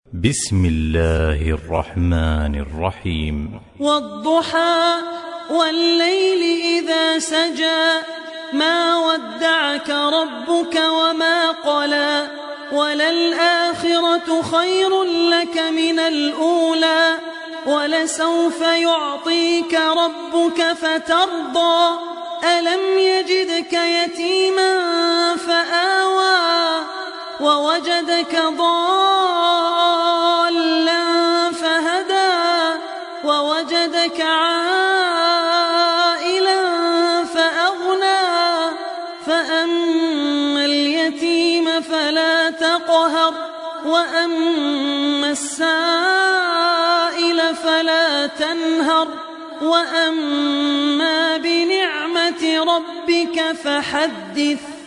بسم الله الرحمن الرحيم. والضحى والليل إذا سجى ما ودعك ربك وما قلى وللآخرة خير لك من الأولى ولسوف يعطيك ربك فترضى ألم يجدك يتيما فآوى ووجدك ضالا فهدى ووجدك عائلا فأغنى فأما اليتيم فلا تقهر وأما السائل فلا تنهر وأما بنعمة ربك فحدث.